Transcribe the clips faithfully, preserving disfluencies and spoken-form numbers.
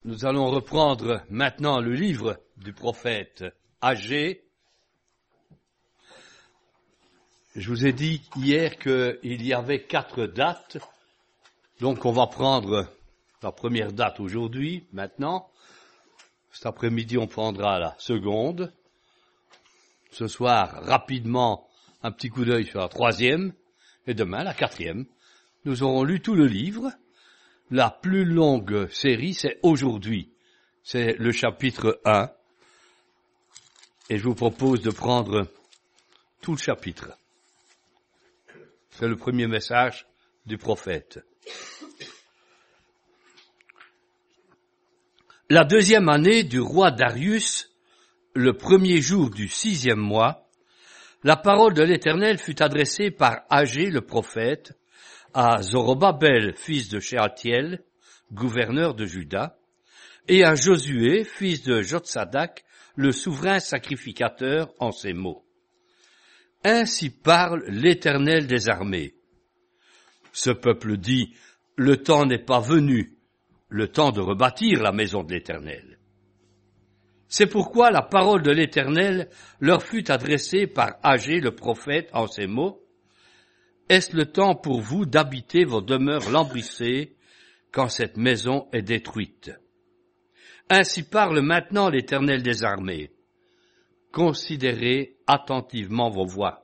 Nous allons reprendre maintenant le livre du prophète Agée. Je vous ai dit hier qu'il y avait quatre dates, donc on va prendre la première date aujourd'hui, maintenant. Cet après-midi, on prendra la seconde. Ce soir, rapidement, un petit coup d'œil sur la troisième, et demain, la quatrième. Nous aurons lu tout le livre. La plus longue série, c'est aujourd'hui. C'est le chapitre un. Et je vous propose de prendre tout le chapitre. C'est le premier message du prophète. La deuxième année du roi Darius, le premier jour du sixième mois, la parole de l'Éternel fut adressée par Agée le prophète à Zorobabel, fils de Shealtiel, gouverneur de Juda, et à Josué, fils de Jotsadak, le souverain sacrificateur, en ces mots. Ainsi parle l'Éternel des armées. Ce peuple dit, le temps n'est pas venu, le temps de rebâtir la maison de l'Éternel. C'est pourquoi la parole de l'Éternel leur fut adressée par Agée le prophète en ces mots. Est-ce le temps pour vous d'habiter vos demeures lambrissées quand cette maison est détruite? Ainsi parle maintenant l'Éternel des armées. Considérez attentivement vos voies.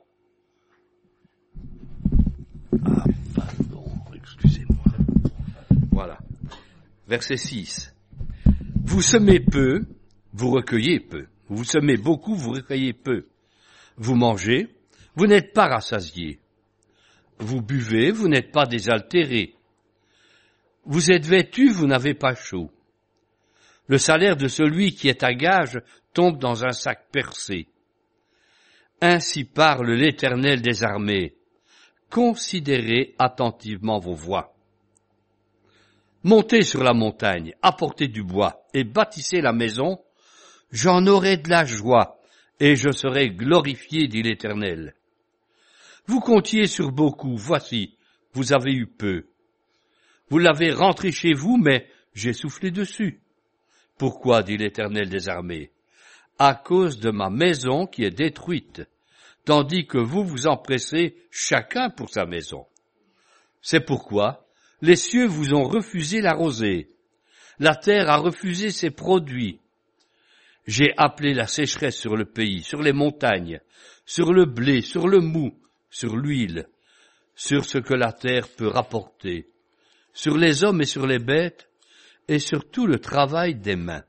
Ah, pardon, excusez-moi. Voilà. Verset six. Vous semez peu, vous recueillez peu. Vous semez beaucoup, vous recueillez peu. Vous mangez, vous n'êtes pas rassasiés. Vous buvez, vous n'êtes pas désaltérés. Vous êtes vêtus, vous n'avez pas chaud. Le salaire de celui qui est à gage tombe dans un sac percé. Ainsi parle l'Éternel des armées. Considérez attentivement vos voies. Montez sur la montagne, apportez du bois et bâtissez la maison. J'en aurai de la joie et je serai glorifié, dit l'Éternel. Vous comptiez sur beaucoup, voici, vous avez eu peu. Vous l'avez rentré chez vous, mais j'ai soufflé dessus. Pourquoi, dit l'Éternel des armées? À cause de ma maison qui est détruite, tandis que vous vous empressez chacun pour sa maison. C'est pourquoi les cieux vous ont refusé la rosée, la terre a refusé ses produits. J'ai appelé la sécheresse sur le pays, sur les montagnes, sur le blé, sur le mou, sur l'huile, sur ce que la terre peut rapporter, sur les hommes et sur les bêtes, et sur tout le travail des mains.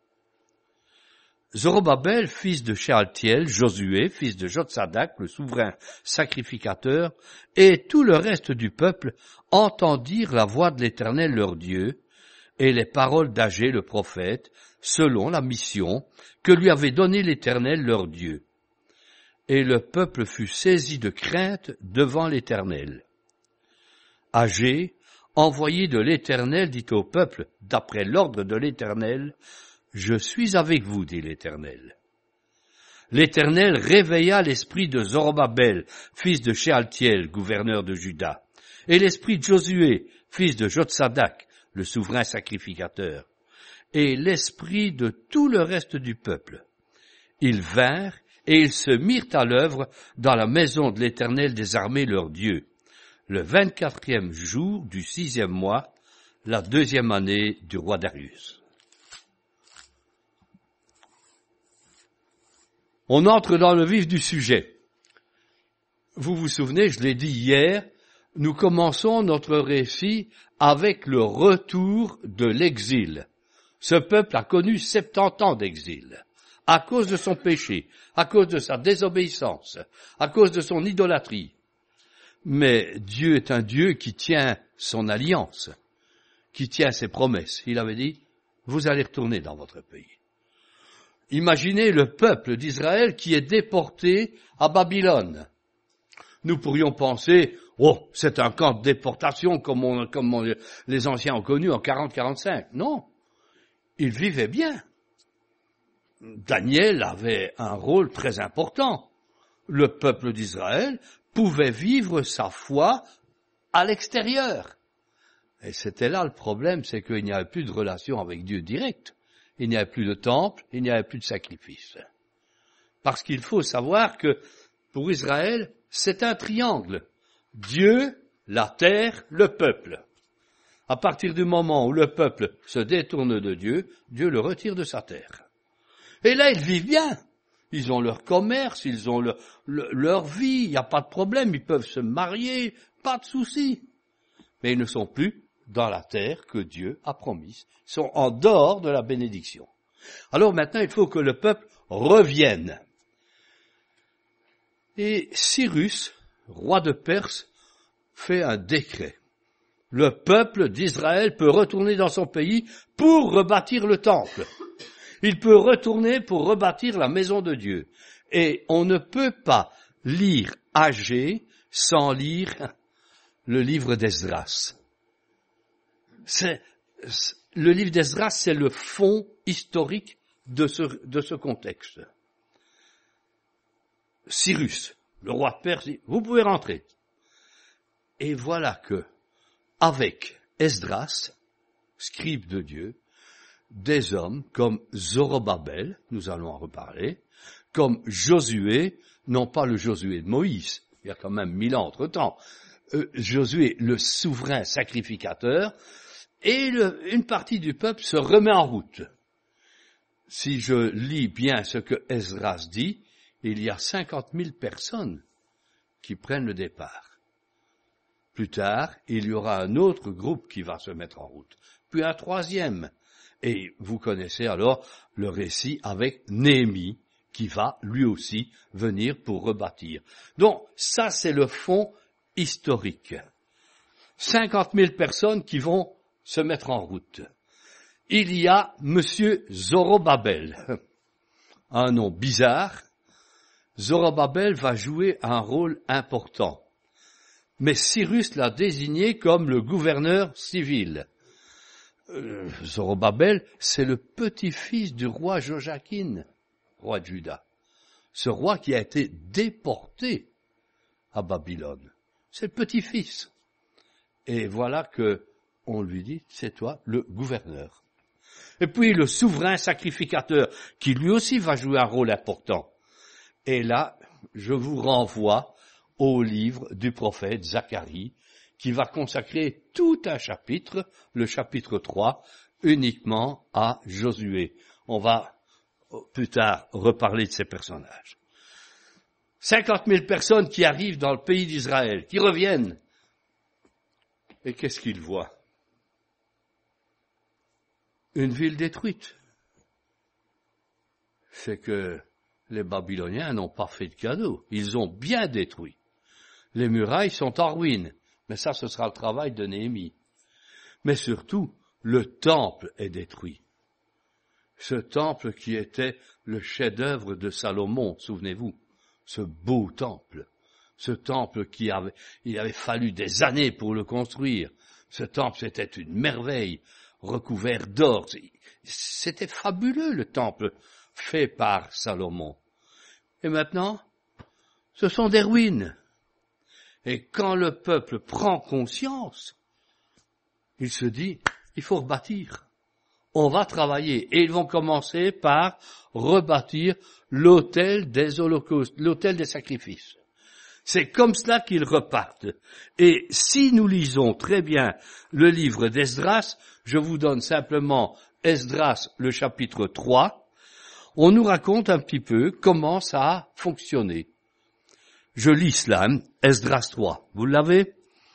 Zorobabel, fils de Shealtiel, Josué, fils de Jotsadak, le souverain sacrificateur, et tout le reste du peuple entendirent la voix de l'Éternel leur Dieu, et les paroles d'Agée le prophète, selon la mission que lui avait donnée l'Éternel leur Dieu. Et le peuple fut saisi de crainte devant l'Éternel. Agée, envoyé de l'Éternel, dit au peuple, d'après l'ordre de l'Éternel, « Je suis avec vous, dit l'Éternel. » L'Éternel réveilla l'esprit de Zorobabel, fils de Shealtiel, gouverneur de Juda, et l'esprit de Josué, fils de Jotsadak, le souverain sacrificateur, et l'esprit de tout le reste du peuple. Ils vinrent et ils se mirent à l'œuvre dans la maison de l'Éternel des armées leur Dieu, le vingt-quatrième jour du sixième mois, la deuxième année du roi Darius. On entre dans le vif du sujet. Vous vous souvenez, je l'ai dit hier, nous commençons notre récit avec le retour de l'exil. Ce peuple a connu septante ans d'exil, à cause de son péché, à cause de sa désobéissance, à cause de son idolâtrie. Mais Dieu est un Dieu qui tient son alliance, qui tient ses promesses. Il avait dit, vous allez retourner dans votre pays. Imaginez le peuple d'Israël qui est déporté à Babylone. Nous pourrions penser, oh, c'est un camp de déportation comme, on, comme on, les anciens ont connu en quarante quarante-cinq. Non, ils vivaient bien. Daniel avait un rôle très important. Le peuple d'Israël pouvait vivre sa foi à l'extérieur. Et c'était là le problème, c'est qu'il n'y avait plus de relation avec Dieu directe. Il n'y avait plus de temple, il n'y avait plus de sacrifice. Parce qu'il faut savoir que pour Israël, c'est un triangle. Dieu, la terre, le peuple. À partir du moment où le peuple se détourne de Dieu, Dieu le retire de sa terre. Et là, ils vivent bien. Ils ont leur commerce, ils ont le, le, leur vie, il n'y a pas de problème, ils peuvent se marier, pas de souci. Mais ils ne sont plus dans la terre que Dieu a promise. Ils sont en dehors de la bénédiction. Alors maintenant, il faut que le peuple revienne. Et Cyrus, roi de Perse, fait un décret. Le peuple d'Israël peut retourner dans son pays pour rebâtir le temple. Il peut retourner pour rebâtir la maison de Dieu. Et on ne peut pas lire Agé sans lire le livre d'Esdras. C'est, le livre d'Esdras, c'est le fond historique de ce, de ce contexte. Cyrus, le roi de Perse, dit, vous pouvez rentrer. Et voilà que, avec Esdras, scribe de Dieu, des hommes comme Zorobabel, nous allons en reparler, comme Josué, non pas le Josué de Moïse, il y a quand même mille ans entre-temps, euh, Josué, le souverain sacrificateur, et le, une partie du peuple se remet en route. Si je lis bien ce que Esdras dit, il y a cinquante mille personnes qui prennent le départ. Plus tard, il y aura un autre groupe qui va se mettre en route, puis un troisième. Et vous connaissez alors le récit avec Néhémie, qui va lui aussi venir pour rebâtir. Donc, ça c'est le fond historique. cinquante mille personnes qui vont se mettre en route. Il y a Monsieur Zorobabel, un nom bizarre. Zorobabel va jouer un rôle important. Mais Cyrus l'a désigné comme le gouverneur civil. Euh, Zorobabel, c'est le petit-fils du roi Joachim, roi de Juda. Ce roi qui a été déporté à Babylone. C'est le petit-fils. Et voilà que on lui dit, c'est toi le gouverneur. Et puis le souverain sacrificateur, qui lui aussi va jouer un rôle important. Et là, je vous renvoie au livre du prophète Zacharie, qui va consacrer tout un chapitre, le chapitre trois, uniquement à Josué. On va plus tard reparler de ces personnages. cinquante mille personnes qui arrivent dans le pays d'Israël, qui reviennent. Et qu'est-ce qu'ils voient? Une ville détruite. C'est que les Babyloniens n'ont pas fait de cadeau. Ils ont bien détruit. Les murailles sont en ruine. Mais ça, ce sera le travail de Néhémie. Mais surtout, le temple est détruit. Ce temple qui était le chef-d'œuvre de Salomon, souvenez-vous, ce beau temple. Ce temple qui avait, il avait fallu des années pour le construire. Ce temple, c'était une merveille, recouvert d'or. C'était fabuleux, le temple fait par Salomon. Et maintenant, ce sont des ruines. Et quand le peuple prend conscience, il se dit, il faut rebâtir. On va travailler. Et ils vont commencer par rebâtir l'autel des holocaustes, l'autel des sacrifices. C'est comme cela qu'ils repartent. Et si nous lisons très bien le livre d'Esdras, je vous donne simplement Esdras, le chapitre trois, on nous raconte un petit peu comment ça a fonctionné. Je lis cela, Esdras trois. Vous l'avez?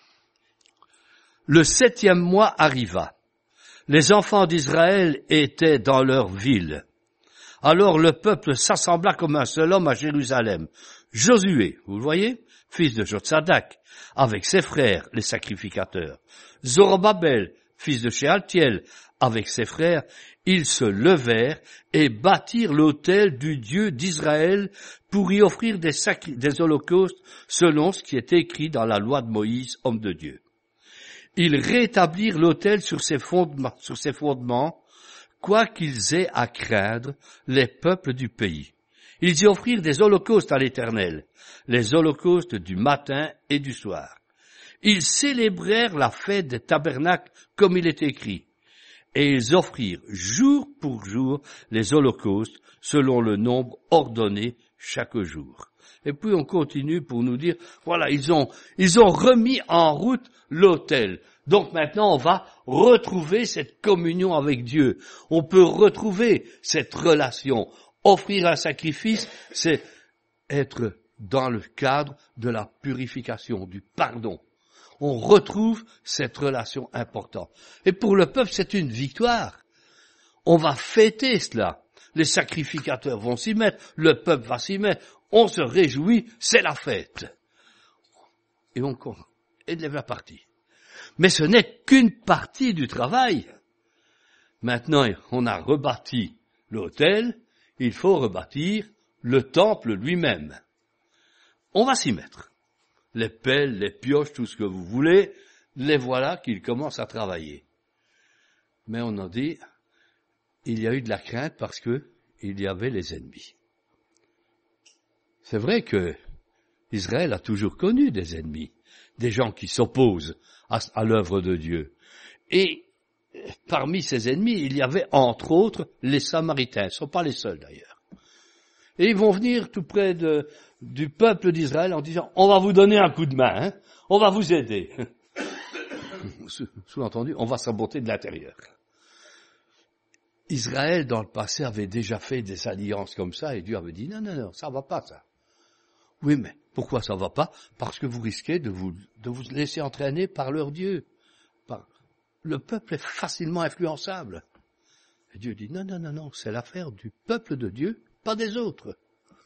Le septième mois arriva. Les enfants d'Israël étaient dans leur ville. Alors le peuple s'assembla comme un seul homme à Jérusalem. Josué, vous le voyez, fils de Jotsadak, avec ses frères, les sacrificateurs. Zorobabel, fils de Shealtiel, avec ses frères, ils se levèrent et bâtirent l'autel du Dieu d'Israël pour y offrir des, sacri- des holocaustes selon ce qui est écrit dans la loi de Moïse, homme de Dieu. Ils rétablirent l'autel sur ses fondements, sur ses fondements, quoi qu'ils aient à craindre les peuples du pays. Ils y offrirent des holocaustes à l'Éternel, les holocaustes du matin et du soir. Ils célébrèrent la fête des tabernacles comme il est écrit. Et ils offrirent jour pour jour les holocaustes selon le nombre ordonné chaque jour. Et puis on continue pour nous dire, voilà, ils ont, ils ont remis en route l'autel. Donc maintenant on va retrouver cette communion avec Dieu. On peut retrouver cette relation. Offrir un sacrifice, c'est être dans le cadre de la purification, du pardon. On retrouve cette relation importante. Et pour le peuple, c'est une victoire. On va fêter cela. Les sacrificateurs vont s'y mettre, le peuple va s'y mettre. On se réjouit, c'est la fête. Et on élève la partie. Mais ce n'est qu'une partie du travail. Maintenant, on a rebâti l'autel, il faut rebâtir le temple lui-même. On va s'y mettre. Les pelles, les pioches, tout ce que vous voulez, les voilà qu'ils commencent à travailler. Mais on en dit, il y a eu de la crainte parce que il y avait les ennemis. C'est vrai que Israël a toujours connu des ennemis, des gens qui s'opposent à, à l'œuvre de Dieu. Et parmi ces ennemis, il y avait entre autres les Samaritains. Ils ne sont pas les seuls d'ailleurs. Et ils vont venir tout près de, du peuple d'Israël en disant, on va vous donner un coup de main, hein, on va vous aider. Sous-entendu, on va saboter de l'intérieur. Israël, dans le passé, avait déjà fait des alliances comme ça, et Dieu avait dit, non, non, non, ça va pas, ça. Oui, mais pourquoi ça va pas? Parce que vous risquez de vous, de vous laisser entraîner par leur Dieu. Par... Le peuple est facilement influençable. Et Dieu dit, non, non, non, non, c'est l'affaire du peuple de Dieu, pas des autres.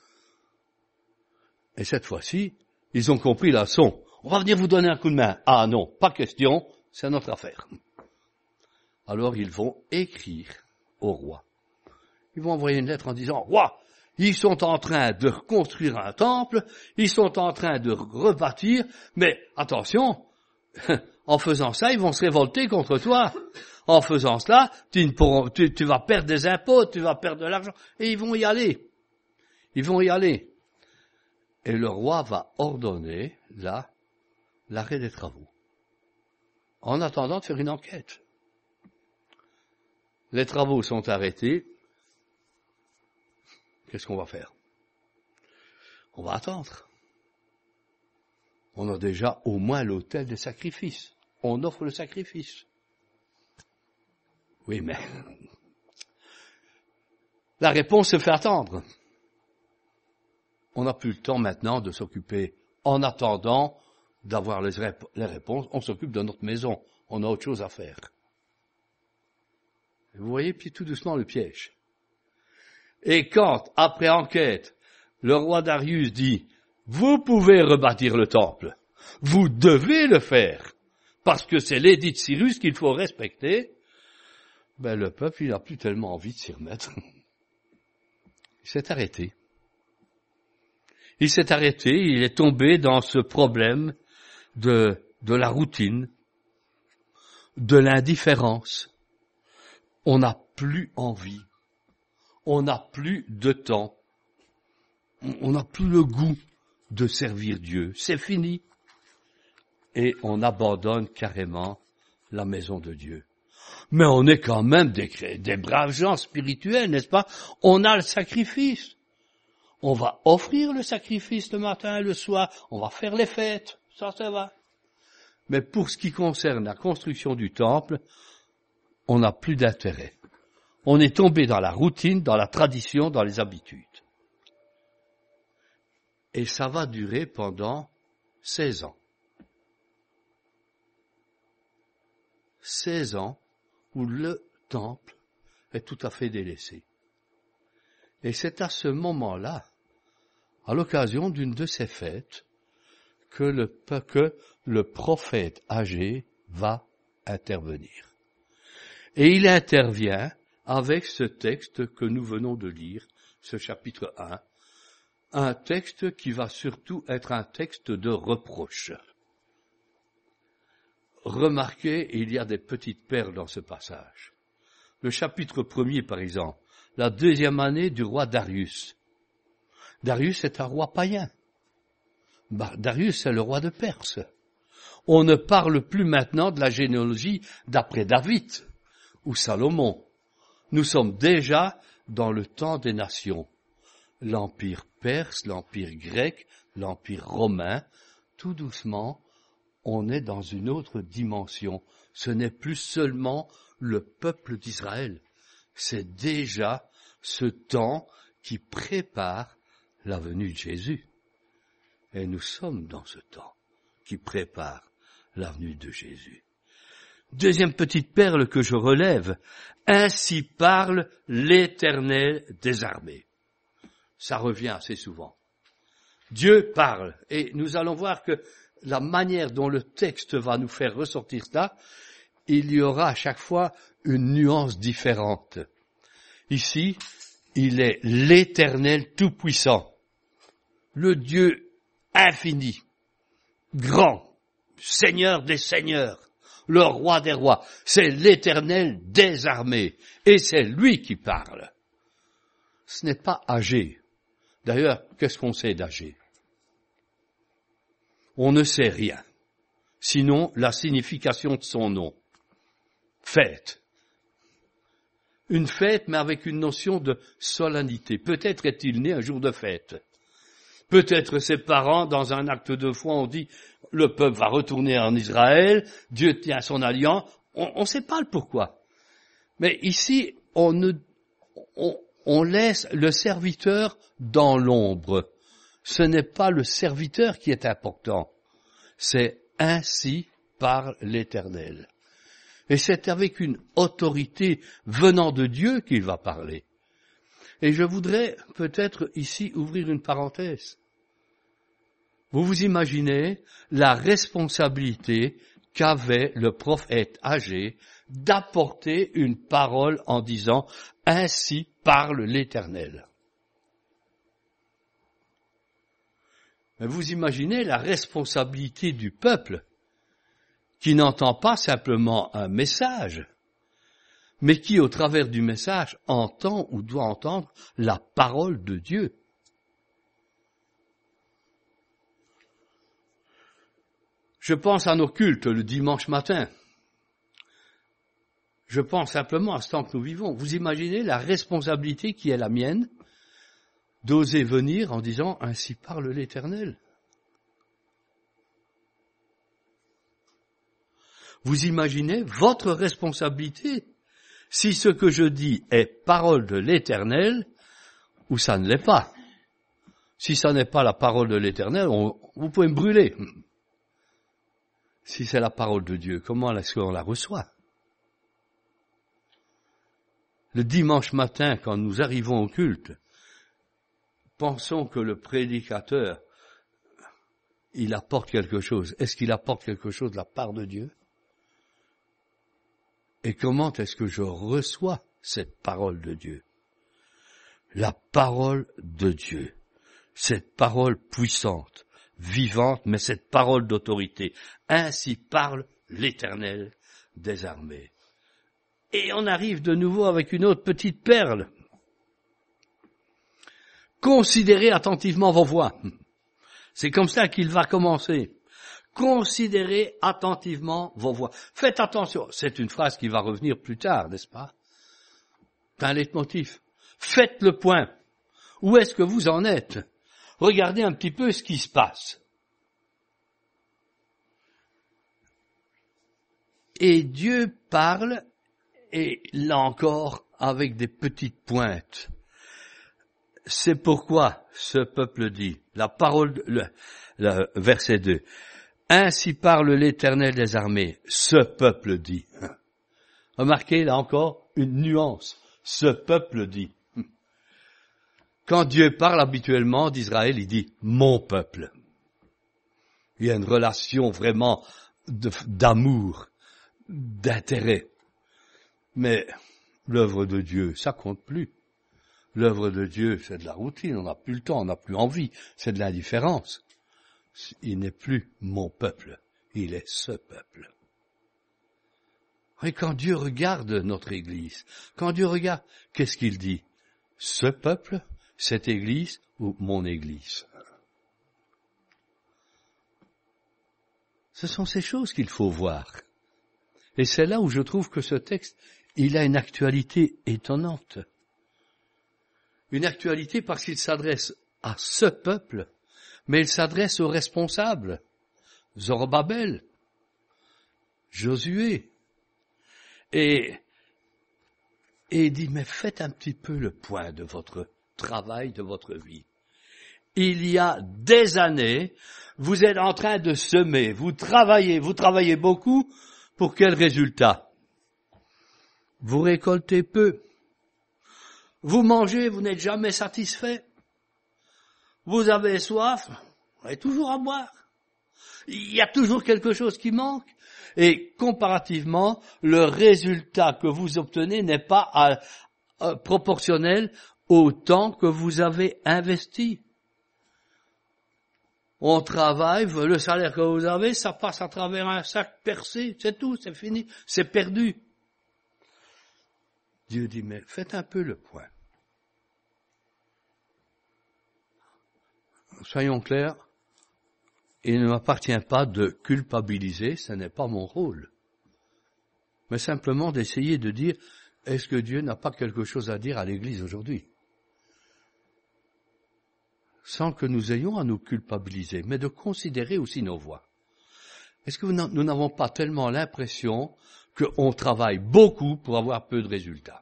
Et cette fois-ci, ils ont compris la leçon. On va venir vous donner un coup de main. Ah non, pas question, c'est notre affaire. Alors ils vont écrire au roi. Ils vont envoyer une lettre en disant, roi, ils sont en train de reconstruire un temple, ils sont en train de rebâtir, mais attention, en faisant ça, ils vont se révolter contre toi. En faisant cela, tu, ne pourras, tu, tu vas perdre des impôts, tu vas perdre de l'argent, et ils vont y aller. Ils vont y aller. Et le roi va ordonner, là, l'arrêt des travaux, en attendant de faire une enquête. Les travaux sont arrêtés. Qu'est-ce qu'on va faire? On va attendre. On a déjà au moins l'autel des sacrifices. On offre le sacrifice. Oui, mais la réponse se fait attendre. On n'a plus le temps maintenant de s'occuper. En attendant d'avoir les, rép- les réponses, on s'occupe de notre maison. On a autre chose à faire. Vous voyez, puis tout doucement le piège. Et quand, après enquête, le roi Darius dit, vous pouvez rebâtir le temple, vous devez le faire, parce que c'est l'édit de Cyrus qu'il faut respecter, ben le peuple, il n'a plus tellement envie de s'y remettre. Il s'est arrêté. Il s'est arrêté, il est tombé dans ce problème de, de la routine, de l'indifférence. On n'a plus envie. On n'a plus de temps. On n'a plus le goût de servir Dieu. C'est fini. Et on abandonne carrément la maison de Dieu. Mais on est quand même des, des braves gens spirituels, n'est-ce pas? On a le sacrifice. On va offrir le sacrifice le matin et le soir. On va faire les fêtes. Ça, ça va. Mais pour ce qui concerne la construction du temple, on n'a plus d'intérêt. On est tombé dans la routine, dans la tradition, dans les habitudes. Et ça va durer pendant seize ans. seize ans où le temple est tout à fait délaissé. Et c'est à ce moment-là, à l'occasion d'une de ces fêtes, que le, que le prophète Agé va intervenir. Et il intervient avec ce texte que nous venons de lire, ce chapitre un, un texte qui va surtout être un texte de reproche. Remarquez, il y a des petites perles dans ce passage. Le chapitre premier, par exemple, la deuxième année du roi Darius. Darius est un roi païen. Darius est le roi de Perse. On ne parle plus maintenant de la généalogie d'après David ou Salomon. Nous sommes déjà dans le temps des nations. L'empire perse, l'empire grec, l'empire romain, tout doucement, on est dans une autre dimension. Ce n'est plus seulement le peuple d'Israël, c'est déjà ce temps qui prépare la venue de Jésus. Et nous sommes dans ce temps qui prépare la venue de Jésus. Deuxième petite perle que je relève, ainsi parle l'Éternel des armées. Ça revient assez souvent. Dieu parle, et nous allons voir que la manière dont le texte va nous faire ressortir cela, il y aura à chaque fois une nuance différente. Ici, il est l'Éternel tout-puissant, le Dieu infini, grand, Seigneur des seigneurs, le roi des rois. C'est l'Éternel des armées, et c'est lui qui parle. Ce n'est pas Agé. D'ailleurs, qu'est-ce qu'on sait d'Agé? On ne sait rien, sinon la signification de son nom. Fête. Une fête, mais avec une notion de solennité. Peut-être est-il né un jour de fête. Peut-être ses parents, dans un acte de foi, ont dit « Le peuple va retourner en Israël, Dieu tient son alliance ». On ne sait pas le pourquoi. Mais ici, on, ne, on, on laisse le serviteur dans l'ombre. Ce n'est pas le serviteur qui est important. C'est « ainsi parle l'Éternel ». Et c'est avec une autorité venant de Dieu qu'il va parler. Et je voudrais peut-être ici ouvrir une parenthèse. Vous vous imaginez la responsabilité qu'avait le prophète Agé d'apporter une parole en disant « Ainsi parle l'Éternel ». Mais vous imaginez la responsabilité du peuple qui n'entend pas simplement un message, mais qui, au travers du message, entend ou doit entendre la parole de Dieu. Je pense à nos cultes le dimanche matin. Je pense simplement à ce temps que nous vivons. Vous imaginez la responsabilité qui est la mienne d'oser venir en disant « Ainsi parle l'Éternel ». Vous imaginez votre responsabilité si ce que je dis est parole de l'Éternel ou ça ne l'est pas. Si ça n'est pas la parole de l'Éternel, on, vous pouvez me brûler. Si c'est la parole de Dieu, comment est-ce qu'on la reçoit? Le dimanche matin, quand nous arrivons au culte, pensons que le prédicateur, il apporte quelque chose. Est-ce qu'il apporte quelque chose de la part de Dieu? Et comment est-ce que je reçois cette parole de Dieu? La parole de Dieu, cette parole puissante, vivante, mais cette parole d'autorité. Ainsi parle l'Éternel des armées. Et on arrive de nouveau avec une autre petite perle. Considérez attentivement vos voies. C'est comme ça qu'il va commencer. Considérez attentivement vos voies. Faites attention. C'est une phrase qui va revenir plus tard, n'est-ce pas? C'est un leitmotiv. Faites le point. Où est-ce que vous en êtes? Regardez un petit peu ce qui se passe. Et Dieu parle, et là encore, avec des petites pointes. C'est pourquoi ce peuple dit, la parole, le, le verset deux, « Ainsi parle l'Éternel des armées, ce peuple dit. » Remarquez là encore une nuance, ce peuple dit. Quand Dieu parle habituellement d'Israël, il dit « mon peuple ». Il y a une relation vraiment de, d'amour, d'intérêt. Mais l'œuvre de Dieu, ça compte plus. L'œuvre de Dieu, c'est de la routine, on n'a plus le temps, on n'a plus envie, c'est de l'indifférence. Il n'est plus mon peuple, il est ce peuple. Et quand Dieu regarde notre Église, quand Dieu regarde, qu'est-ce qu'il dit? Ce peuple, cette Église ou mon Église? Ce sont ces choses qu'il faut voir. Et c'est là où je trouve que ce texte, il a une actualité étonnante. Une actualité parce qu'il s'adresse à ce peuple, mais il s'adresse aux responsables. Zorobabel, Josué. Et, et il dit, mais faites un petit peu le point de votre travail, de votre vie. Il y a des années, vous êtes en train de semer, vous travaillez, vous travaillez beaucoup, pour quel résultat? Vous récoltez peu. Vous mangez, vous n'êtes jamais satisfait. Vous avez soif, vous avez toujours à boire. Il y a toujours quelque chose qui manque. Et comparativement, le résultat que vous obtenez n'est pas à, à, proportionnel au temps que vous avez investi. On travaille, le salaire que vous avez, ça passe à travers un sac percé, c'est tout, c'est fini, c'est perdu. Dieu dit, mais faites un peu le point. Soyons clairs, il ne m'appartient pas de culpabiliser, ce n'est pas mon rôle. Mais simplement d'essayer de dire, est-ce que Dieu n'a pas quelque chose à dire à l'Église aujourd'hui? Sans que nous ayons à nous culpabiliser, mais de considérer aussi nos voies. Est-ce que nous n'avons pas tellement l'impression qu'on travaille beaucoup pour avoir peu de résultats?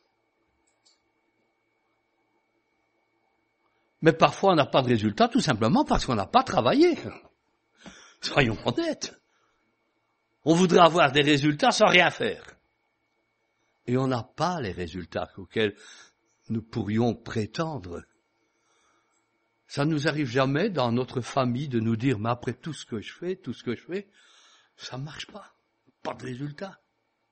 Mais parfois on n'a pas de résultats tout simplement parce qu'on n'a pas travaillé. Soyons honnêtes. On voudrait avoir des résultats sans rien faire. Et on n'a pas les résultats auxquels nous pourrions prétendre. Ça ne nous arrive jamais dans notre famille de nous dire, mais après tout ce que je fais, tout ce que je fais, ça ne marche pas. Pas de résultat.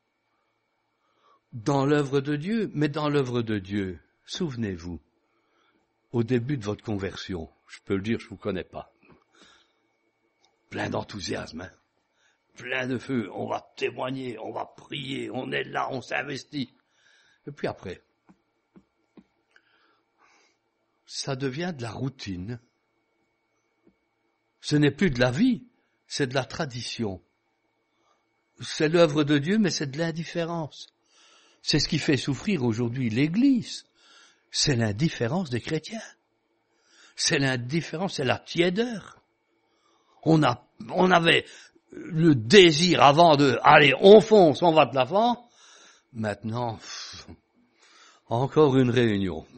Dans l'œuvre de Dieu, mais dans l'œuvre de Dieu, souvenez-vous, au début de votre conversion, je peux le dire, je ne vous connais pas, plein d'enthousiasme, hein, plein de feu, on va témoigner, on va prier, on est là, on s'investit. Et puis après, ça devient de la routine. Ce n'est plus de la vie, c'est de la tradition. C'est l'œuvre de Dieu, mais c'est de l'indifférence. C'est ce qui fait souffrir aujourd'hui l'Église. C'est l'indifférence des chrétiens. C'est l'indifférence, c'est la tiédeur. On a, on avait le désir avant de, allez, on fonce, on va de l'avant. Maintenant, pff, encore une réunion.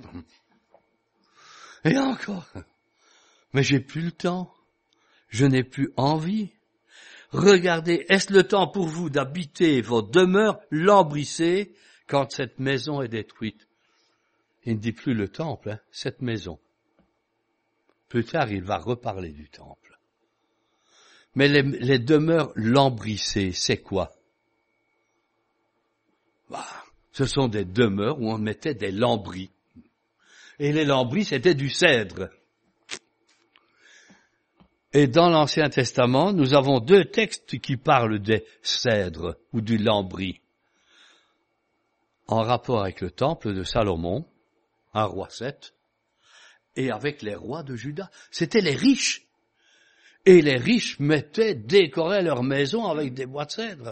Et encore. Mais j'ai plus le temps. Je n'ai plus envie. Regardez, est-ce le temps pour vous d'habiter vos demeures lambrissées quand cette maison est détruite? Il ne dit plus le temple, hein, cette maison. Plus tard, il va reparler du temple. Mais les, les demeures lambrissées, c'est quoi? Bah, ce sont des demeures où on mettait des lambris. Et les lambris, c'était du cèdre. Et dans l'Ancien Testament, nous avons deux textes qui parlent des cèdres ou du lambris. En rapport avec le temple de Salomon, un roi sept, et avec les rois de Juda. C'était les riches. Et les riches mettaient, décoraient leur maison avec des bois de cèdre.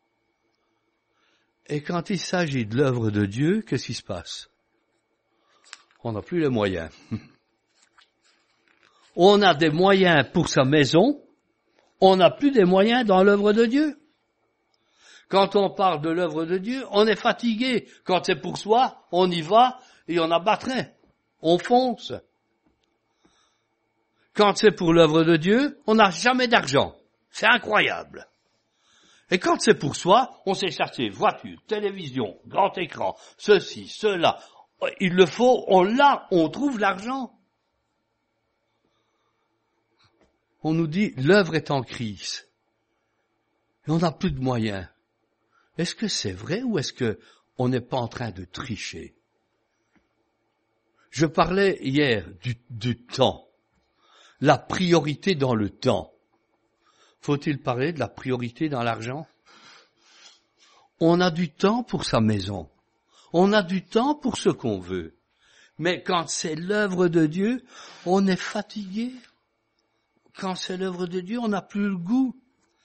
Et quand il s'agit de l'œuvre de Dieu, qu'est-ce qui se passe? On n'a plus les moyens. On a des moyens pour sa maison, on n'a plus des moyens dans l'œuvre de Dieu. Quand on parle de l'œuvre de Dieu, on est fatigué. Quand c'est pour soi, on y va et on abattrait. On fonce. Quand c'est pour l'œuvre de Dieu, on n'a jamais d'argent. C'est incroyable. Et quand c'est pour soi, on s'est cherché voiture, télévision, grand écran, ceci, cela. Il le faut, on l'a, on trouve l'argent. On nous dit, l'œuvre est en crise. Et on n'a plus de moyens. Est-ce que c'est vrai ou est-ce que on n'est pas en train de tricher? Je parlais hier du, du temps. La priorité dans le temps. Faut-il parler de la priorité dans l'argent? On a du temps pour sa maison. On a du temps pour ce qu'on veut. Mais quand c'est l'œuvre de Dieu, on est fatigué. Quand c'est l'œuvre de Dieu, on n'a plus le goût.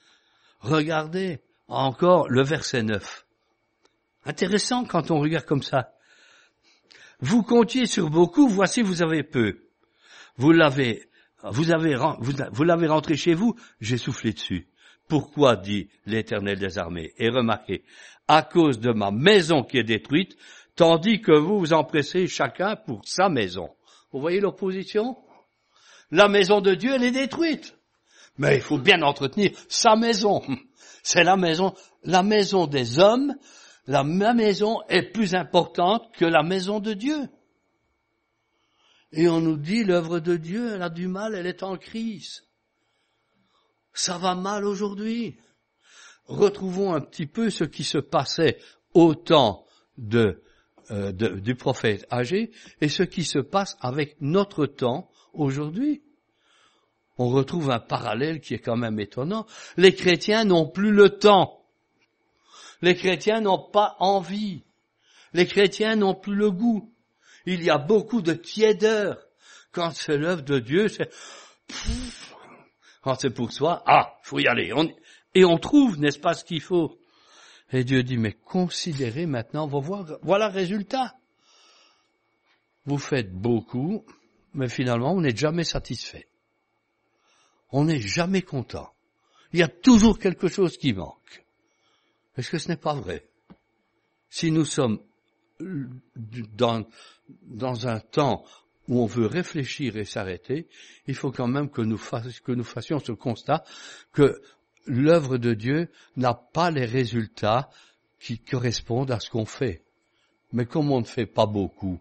Regardez encore le verset neuf. Intéressant quand on regarde comme ça. Vous comptiez sur beaucoup, voici vous avez peu. Vous l'avez, vous avez, vous, vous l'avez rentré chez vous, j'ai soufflé dessus. Pourquoi, dit l'Éternel des armées? Et remarquez, à cause de ma maison qui est détruite, tandis que vous vous empressez chacun pour sa maison. Vous voyez l'opposition? La maison de Dieu, elle est détruite. Mais il faut bien entretenir sa maison. C'est la maison, la maison des hommes, la ma maison est plus importante que la maison de Dieu. Et on nous dit, l'œuvre de Dieu, elle a du mal, elle est en crise. Ça va mal aujourd'hui. Retrouvons un petit peu ce qui se passait au temps de, euh, de, du prophète Agé et ce qui se passe avec notre temps aujourd'hui. On retrouve un parallèle qui est quand même étonnant. Les chrétiens n'ont plus le temps. Les chrétiens n'ont pas envie. Les chrétiens n'ont plus le goût. Il y a beaucoup de tiédeur. Quand c'est l'œuvre de Dieu, c'est... Pff, quand c'est pour soi, ah, faut y aller. On... Et on trouve, n'est-ce pas, ce qu'il faut. Et Dieu dit, mais considérez maintenant, on va voir, voilà le résultat. Vous faites beaucoup, mais finalement, vous n'êtes jamais satisfait. On n'est jamais content. Il y a toujours quelque chose qui manque. Est-ce que ce n'est pas vrai? Si nous sommes dans, dans un temps où on veut réfléchir et s'arrêter, il faut quand même que nous, fassions, que nous fassions ce constat que l'œuvre de Dieu n'a pas les résultats qui correspondent à ce qu'on fait. Mais comme on ne fait pas beaucoup,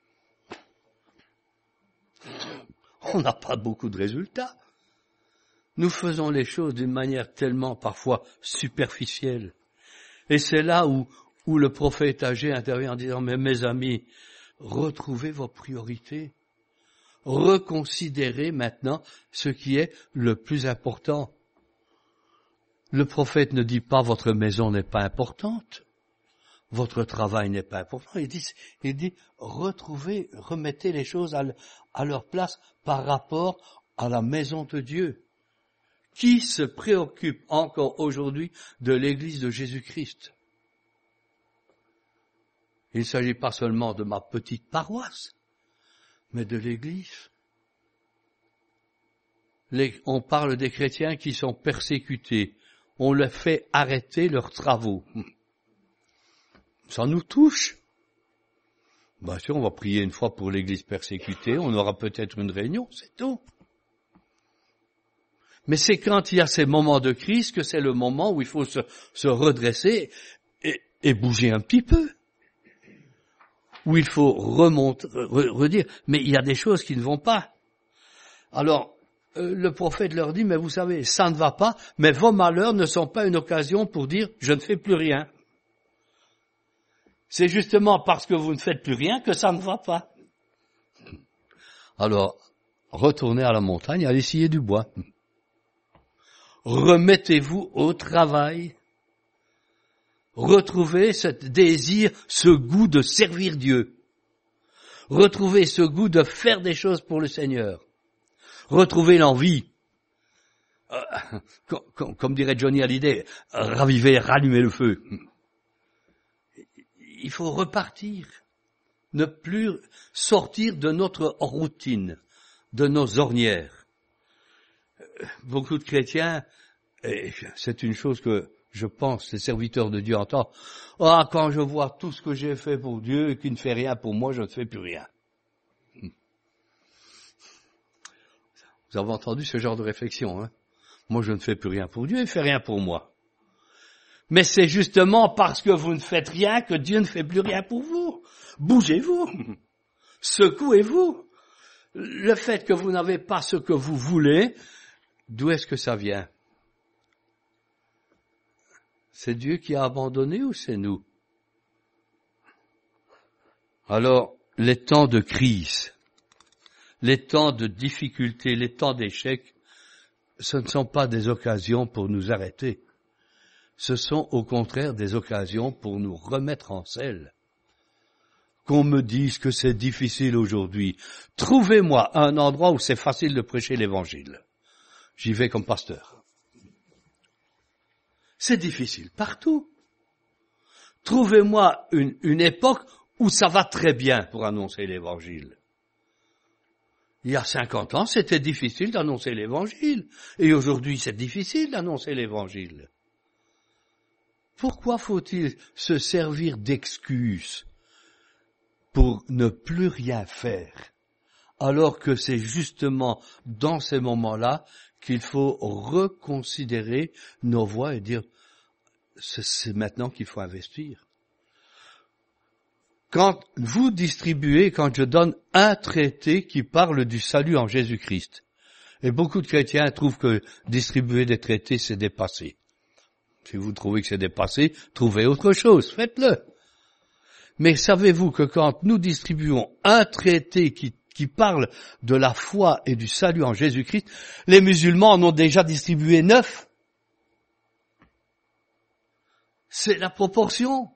on n'a pas beaucoup de résultats. Nous faisons les choses d'une manière tellement parfois superficielle. Et c'est là où, où le prophète Agé intervient en disant, mais mes amis, retrouvez vos priorités. Reconsidérez maintenant ce qui est le plus important. Le prophète ne dit pas votre maison n'est pas importante, votre travail n'est pas important. Il dit, il dit retrouvez, remettez les choses à, à leur place par rapport à la maison de Dieu. Qui se préoccupe encore aujourd'hui de l'Église de Jésus-Christ? Il ne s'agit pas seulement de ma petite paroisse, mais de l'Église. Les, on parle des chrétiens qui sont persécutés. On leur fait arrêter leurs travaux. Ça nous touche. Bien sûr, on va prier une fois pour l'Église persécutée, on aura peut-être une réunion, c'est tout. Mais c'est quand il y a ces moments de crise que c'est le moment où il faut se, se redresser et, et bouger un petit peu. Où il faut remonter, redire, mais il y a des choses qui ne vont pas. Alors, euh, le prophète leur dit, mais vous savez, ça ne va pas, mais vos malheurs ne sont pas une occasion pour dire, je ne fais plus rien. C'est justement parce que vous ne faites plus rien que ça ne va pas. Alors, retournez à la montagne, allez scier du bois. Remettez-vous au travail. Retrouvez ce désir, ce goût de servir Dieu. Retrouvez ce goût de faire des choses pour le Seigneur. Retrouvez l'envie. Euh, comme, comme dirait Johnny Hallyday, raviver, rallumer le feu. Il faut repartir. Ne plus sortir de notre routine, de nos ornières. Beaucoup de chrétiens, et c'est une chose que je pense les serviteurs de Dieu entendent, ah, quand je vois tout ce que j'ai fait pour Dieu et qu'il ne fait rien pour moi, je ne fais plus rien. Vous avez entendu ce genre de réflexion, hein? Moi, je ne fais plus rien pour Dieu, il ne fait rien pour moi. Mais c'est justement parce que vous ne faites rien que Dieu ne fait plus rien pour vous. Bougez-vous. Secouez-vous. Le fait que vous n'avez pas ce que vous voulez, d'où est-ce que ça vient? C'est Dieu qui a abandonné ou c'est nous? Alors, les temps de crise, les temps de difficulté, les temps d'échec, ce ne sont pas des occasions pour nous arrêter. Ce sont au contraire des occasions pour nous remettre en selle. Qu'on me dise que c'est difficile aujourd'hui. Trouvez-moi un endroit où c'est facile de prêcher l'évangile. J'y vais comme pasteur. C'est difficile partout. Trouvez-moi une, une époque où ça va très bien pour annoncer l'évangile. Il y a cinquante ans, c'était difficile d'annoncer l'évangile. Et aujourd'hui, c'est difficile d'annoncer l'évangile. Pourquoi faut-il se servir d'excuses pour ne plus rien faire, alors que c'est justement dans ces moments-là qu'il faut reconsidérer nos voies et dire c'est, c'est maintenant qu'il faut investir. Quand vous distribuez, quand je donne un traité qui parle du salut en Jésus-Christ, et beaucoup de chrétiens trouvent que distribuer des traités, c'est dépassé. Si vous trouvez que c'est dépassé, trouvez autre chose, faites-le. Mais savez-vous que quand nous distribuons un traité qui, qui parle de la foi et du salut en Jésus-Christ, les musulmans en ont déjà distribué neuf. C'est la proportion.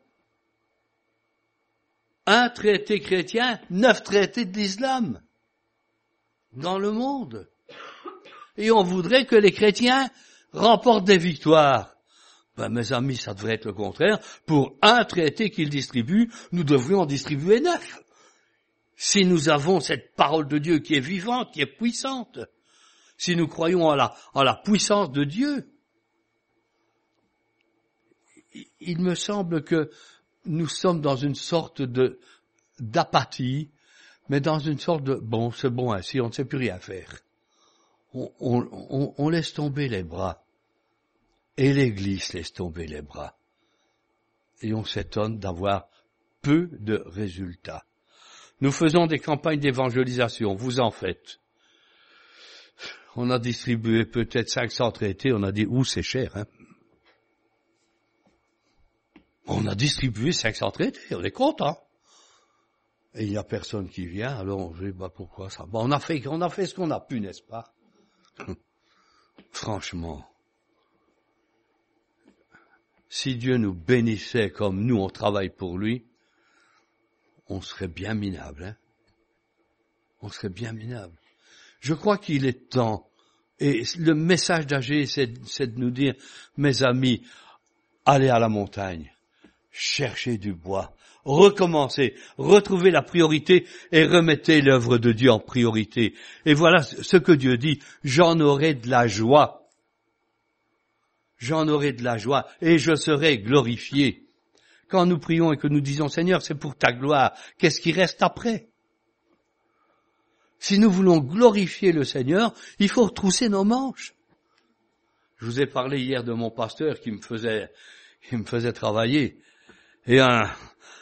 Un traité chrétien, neuf traités de l'islam dans le monde. Et on voudrait que les chrétiens remportent des victoires. Ben, mes amis, ça devrait être le contraire. Pour un traité qu'ils distribuent, nous devrions en distribuer neuf. Si nous avons cette parole de Dieu qui est vivante, qui est puissante, si nous croyons en la, en la puissance de Dieu, il me semble que nous sommes dans une sorte de d'apathie, mais dans une sorte de bon, c'est bon ainsi, on ne sait plus rien faire. On, on, on, on laisse tomber les bras. Et l'Église laisse tomber les bras. Et on s'étonne d'avoir peu de résultats. Nous faisons des campagnes d'évangélisation, vous en faites. On a distribué peut-être cinq cents traités, on a dit, ouh, c'est cher, hein. On a distribué cinq cents traités, on est content. Et il n'y a personne qui vient, alors on dit, bah pourquoi ça? Bah, on a fait, on a fait ce qu'on a pu, n'est-ce pas? Franchement. Si Dieu nous bénissait comme nous, on travaille pour lui, on serait bien minable, hein. On serait bien minable. Je crois qu'il est temps, et le message d'A G, c'est, c'est de nous dire, mes amis, allez à la montagne, cherchez du bois, recommencez, retrouvez la priorité et remettez l'œuvre de Dieu en priorité. Et voilà ce que Dieu dit, j'en aurai de la joie. J'en aurai de la joie et je serai glorifié. Quand nous prions et que nous disons, Seigneur, c'est pour ta gloire, qu'est-ce qui reste après? Si nous voulons glorifier le Seigneur, il faut retrousser nos manches. Je vous ai parlé hier de mon pasteur qui me faisait, qui me faisait travailler. Et un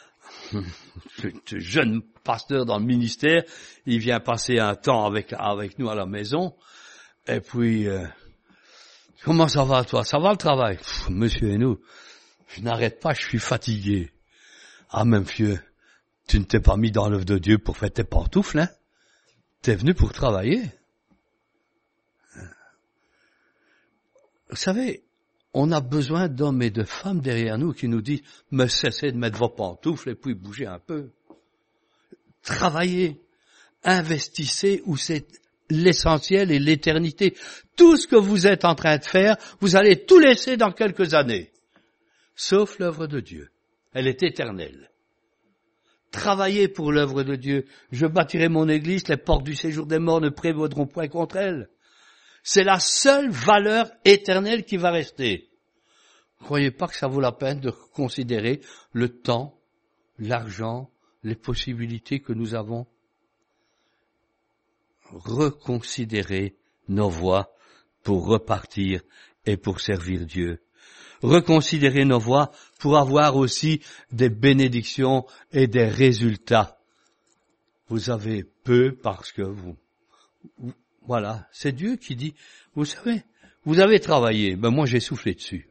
jeune pasteur dans le ministère, il vient passer un temps avec, avec nous à la maison. Et puis, euh, comment ça va, toi? Ça va le travail? Pff, monsieur et nous, je n'arrête pas, je suis fatigué. Ah, même vieux, tu ne t'es pas mis dans l'œuvre de Dieu pour faire tes pantoufles, hein? T'es venu pour travailler. Vous savez, on a besoin d'hommes et de femmes derrière nous qui nous disent, mais cessez de mettre vos pantoufles et puis bougez un peu. Travaillez, investissez où c'est l'essentiel et l'éternité. Tout ce que vous êtes en train de faire, vous allez tout laisser dans quelques années. Sauf l'œuvre de Dieu. Elle est éternelle. Travaillez pour l'œuvre de Dieu. Je bâtirai mon église, les portes du séjour des morts ne prévaudront point contre elle. C'est la seule valeur éternelle qui va rester. Ne croyez pas que ça vaut la peine de considérer le temps, l'argent, les possibilités que nous avons? Reconsidérer nos voies pour repartir et pour servir Dieu. Reconsidérer nos voies pour avoir aussi des bénédictions et des résultats. Vous avez peu parce que vous... vous voilà, c'est Dieu qui dit, vous savez, vous avez travaillé, ben moi j'ai soufflé dessus.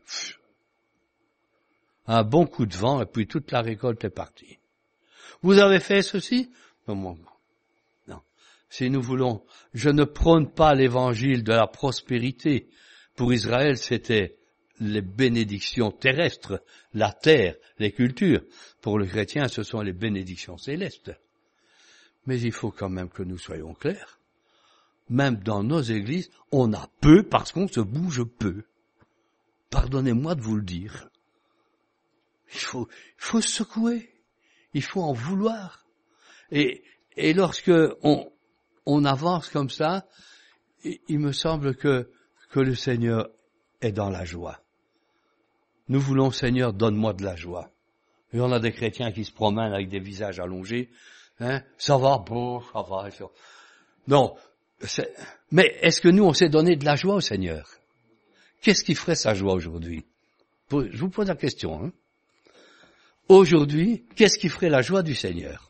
Un bon coup de vent et puis toute la récolte est partie. Vous avez fait ceci? Ben moi, non. Si nous voulons, je ne prône pas l'évangile de la prospérité. Pour Israël, c'était les bénédictions terrestres, la terre, les cultures. Pour le chrétien, ce sont les bénédictions célestes. Mais il faut quand même que nous soyons clairs. Même dans nos églises, on a peu parce qu'on se bouge peu. pardonnez-moi de vous le dire. Il faut, il faut se secouer. Il faut en vouloir. Et, et lorsque on, on avance comme ça, il, il me semble que, que le Seigneur est dans la joie. Nous voulons, Seigneur, donne-moi de la joie. Et on a des chrétiens qui se promènent avec des visages allongés. Hein, ça va, bon, ça va. Ça... Non, c'est... mais est-ce que nous, on s'est donné de la joie au Seigneur? Qu'est-ce qui ferait sa joie aujourd'hui? Je vous pose la question. Hein. Aujourd'hui, qu'est-ce qui ferait la joie du Seigneur?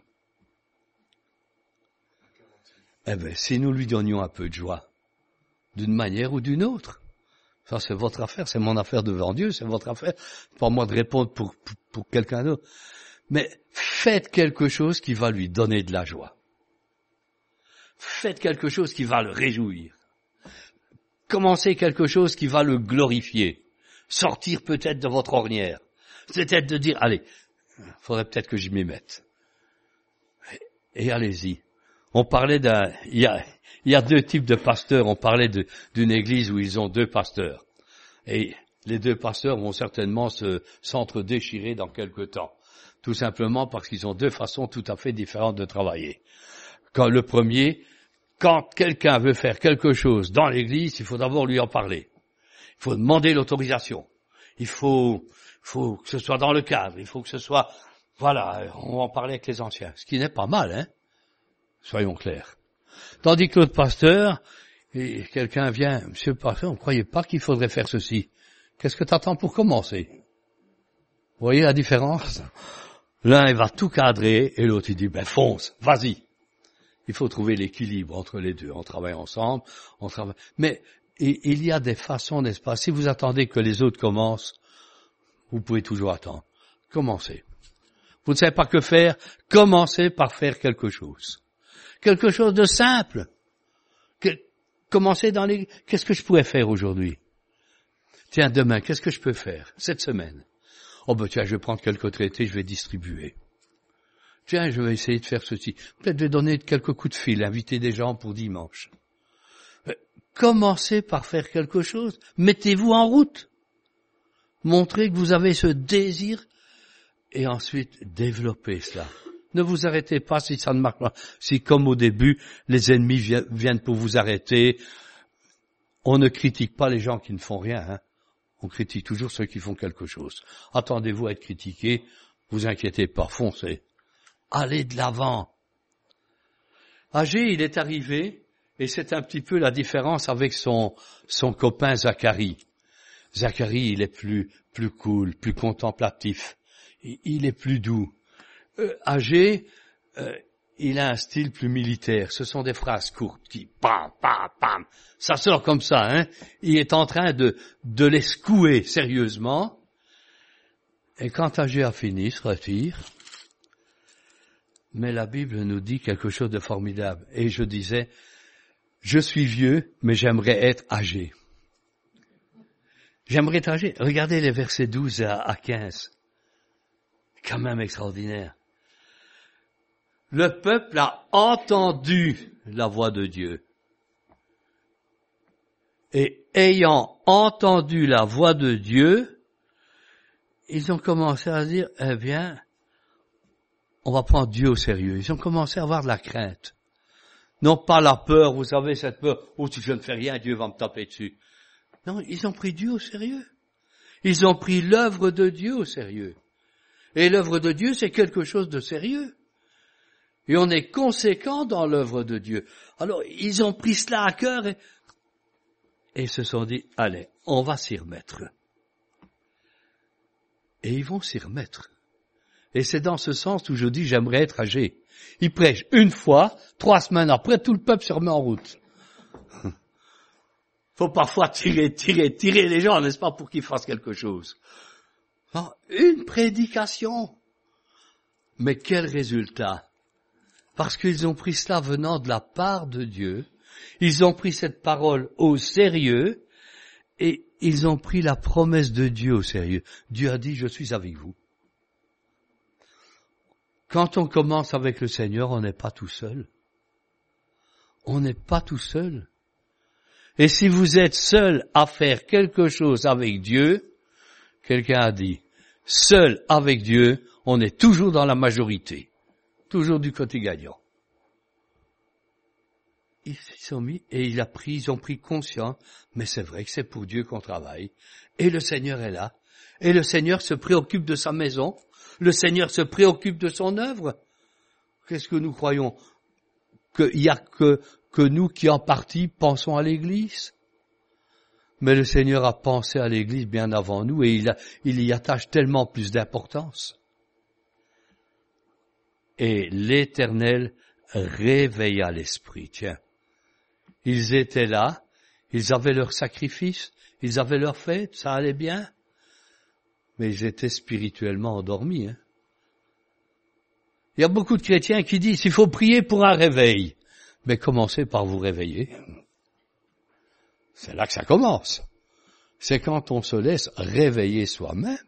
Eh bien, si nous lui donnions un peu de joie, d'une manière ou d'une autre. Ça, c'est votre affaire, c'est mon affaire devant Dieu, c'est votre affaire. C'est pas moi de répondre pour, pour, pour quelqu'un d'autre. Mais faites quelque chose qui va lui donner de la joie. Faites quelque chose qui va le réjouir. Commencez quelque chose qui va le glorifier. Sortir peut-être de votre ornière. Peut-être de dire, allez, faudrait peut-être que je m'y mette. Et, et allez-y. On parlait d'un, il y a, il y a deux types de pasteurs. On parlait de, d'une église où ils ont deux pasteurs. Et les deux pasteurs vont certainement se, s'entre-déchirer dans quelque temps. Tout simplement parce qu'ils ont deux façons tout à fait différentes de travailler. Quand le premier, quand quelqu'un veut faire quelque chose dans l'église, il faut d'abord lui en parler. Il faut demander l'autorisation. Il faut, faut que ce soit dans le cadre. Il faut que ce soit, voilà, on va en parler avec les anciens. Ce qui n'est pas mal, hein. Soyons clairs. Tandis que l'autre pasteur, et quelqu'un vient, monsieur le pasteur, on ne croyait pas qu'il faudrait faire ceci. Qu'est-ce que tu attends pour commencer? Vous voyez la différence? L'un, il va tout cadrer, et l'autre, il dit, ben, fonce, vas-y. Il faut trouver l'équilibre entre les deux. On travaille ensemble, on travaille. Mais et, il y a des façons, n'est-ce pas? Si vous attendez que les autres commencent, vous pouvez toujours attendre. Commencez. Vous ne savez pas que faire? Commencez par faire quelque chose. Quelque chose de simple. Que, commencez dans les... Qu'est-ce que je pourrais faire aujourd'hui? Tiens, demain, qu'est-ce que je peux faire? Cette semaine. Oh ben tiens, je vais prendre quelques traités, je vais distribuer. Tiens, je vais essayer de faire ceci. Peut-être je vais donner quelques coups de fil, inviter des gens pour dimanche. Commencez par faire quelque chose. Mettez-vous en route. Montrez que vous avez ce désir et ensuite développez cela. Ne vous arrêtez pas si ça ne marche pas. Si, comme au début, les ennemis viennent pour vous arrêter, on ne critique pas les gens qui ne font rien. Hein. On critique toujours ceux qui font quelque chose. Attendez-vous à être critiqués. Vous inquiétez pas, foncez. Allez de l'avant. Agé, il est arrivé, et c'est un petit peu la différence avec son, son copain Zacharie. Zacharie, il est plus, plus cool, plus contemplatif. Il est plus doux. Euh, Agé, euh, il a un style plus militaire. Ce sont des phrases courtes qui, pam, pam, pam. Ça sort comme ça, hein. Il est en train de, de les secouer sérieusement. Et quand Agé a fini, il se retire. Mais la Bible nous dit quelque chose de formidable. Et je disais, je suis vieux, mais j'aimerais être âgé. J'aimerais être âgé. Regardez les versets douze à quinze. Quand même extraordinaire. Le peuple a entendu la voix de Dieu. Et ayant entendu la voix de Dieu, ils ont commencé à dire, eh bien, on va prendre Dieu au sérieux. Ils ont commencé à avoir de la crainte. Non pas la peur, vous savez, cette peur, oh, si je ne fais rien, Dieu va me taper dessus. Non, ils ont pris Dieu au sérieux. Ils ont pris l'œuvre de Dieu au sérieux. Et l'œuvre de Dieu, c'est quelque chose de sérieux. Et on est conséquent dans l'œuvre de Dieu. Alors, ils ont pris cela à cœur et, et se sont dit, allez, on va s'y remettre. Et ils vont s'y remettre. Et c'est dans ce sens où je dis, j'aimerais être âgé. Ils prêchent une fois, trois semaines après, tout le peuple se remet en route. Faut parfois tirer, tirer, tirer les gens, n'est-ce pas, pour qu'ils fassent quelque chose. Non, une prédication. Mais quel résultat? Parce qu'ils ont pris cela venant de la part de Dieu, ils ont pris cette parole au sérieux, et ils ont pris la promesse de Dieu au sérieux. Dieu a dit, je suis avec vous. Quand on commence avec le Seigneur, on n'est pas tout seul. On n'est pas tout seul. Et si vous êtes seul à faire quelque chose avec Dieu, quelqu'un a dit, seul avec Dieu, on est toujours dans la majorité, toujours du côté gagnant. Ils s'y sont mis et il a pris, ils ont pris conscience, mais c'est vrai que c'est pour Dieu qu'on travaille. Et le Seigneur est là. Et le Seigneur se préoccupe de sa maison. Le Seigneur se préoccupe de son œuvre. Qu'est-ce que nous croyons? Qu'il n'y a que, que nous qui en partie pensons à l'Église? Mais le Seigneur a pensé à l'Église bien avant nous et il, a, il y attache tellement plus d'importance. Et l'Éternel réveilla l'esprit. Tiens, ils étaient là, ils avaient leur sacrifice, ils avaient leur fête, ça allait bien, mais ils étaient spirituellement endormis. Hein. Il y a beaucoup de chrétiens qui disent il faut prier pour un réveil. Mais commencez par vous réveiller. C'est là que ça commence. C'est quand on se laisse réveiller soi-même.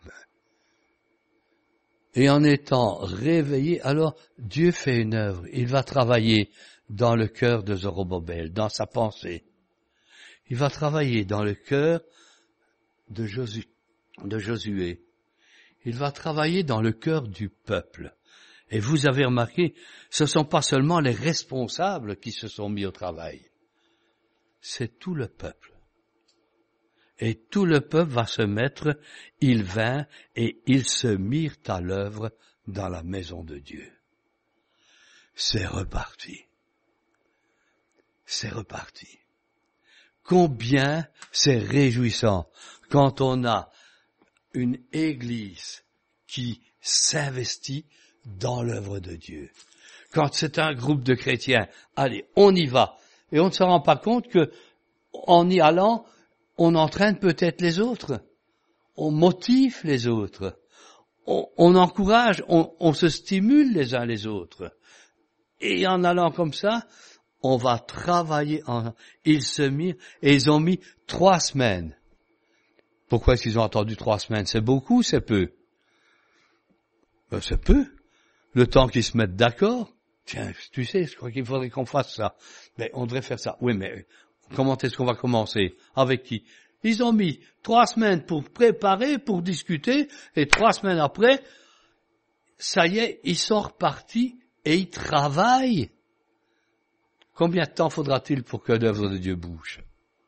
Et en étant réveillé, alors Dieu fait une œuvre. Il va travailler dans le cœur de Zorobabel, dans sa pensée. Il va travailler dans le cœur de, Josu, de Josué. Il va travailler dans le cœur du peuple. Et vous avez remarqué, ce ne sont pas seulement les responsables qui se sont mis au travail. C'est tout le peuple. Et tout le peuple va se mettre, ils vinrent et ils se mirent à l'œuvre dans la maison de Dieu. C'est reparti. C'est reparti. Combien c'est réjouissant quand on a une église qui s'investit dans l'œuvre de Dieu. Quand c'est un groupe de chrétiens, allez, on y va. Et on ne se rend pas compte que, en y allant, on entraîne peut-être les autres. On motive les autres. On, on encourage, on, on se stimule les uns les autres. Et en allant comme ça, on va travailler. En, ils se mirent, et ils ont mis trois semaines. Pourquoi est-ce qu'ils ont attendu trois semaines? C'est beaucoup, c'est peu? Ben, c'est peu. Le temps qu'ils se mettent d'accord. Tiens, tu sais, je crois qu'il faudrait qu'on fasse ça. Mais on devrait faire ça. Oui, mais comment est-ce qu'on va commencer? Avec qui? Ils ont mis trois semaines pour préparer, pour discuter, et trois semaines après, ça y est, ils sont repartis et ils travaillent. Combien de temps faudra-t-il pour que l'œuvre de Dieu bouge?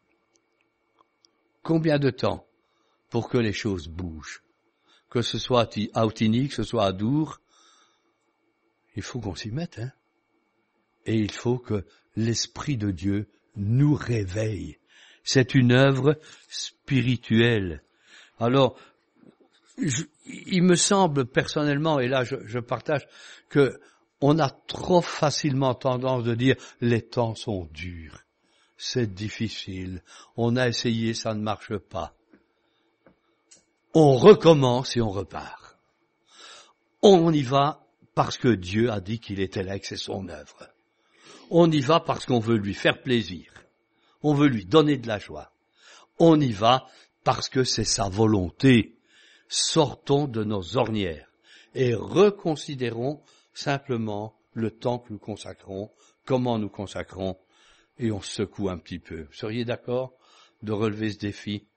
Combien de temps pour que les choses bougent? Que ce soit à Outigny, que ce soit à Dour, il faut qu'on s'y mette, hein. Et il faut que l'Esprit de Dieu nous réveille. C'est une œuvre spirituelle. Alors, je, il me semble personnellement, et là je, je partage, que on a trop facilement tendance de dire les temps sont durs, c'est difficile, on a essayé, ça ne marche pas. On recommence et on repart. On y va parce que Dieu a dit qu'il était là et que c'est son œuvre. On y va parce qu'on veut lui faire plaisir. On veut lui donner de la joie. On y va parce que c'est sa volonté. Sortons de nos ornières et reconsidérons simplement le temps que nous consacrons, comment nous consacrons, et on secoue un petit peu. Vous seriez d'accord de relever ce défi?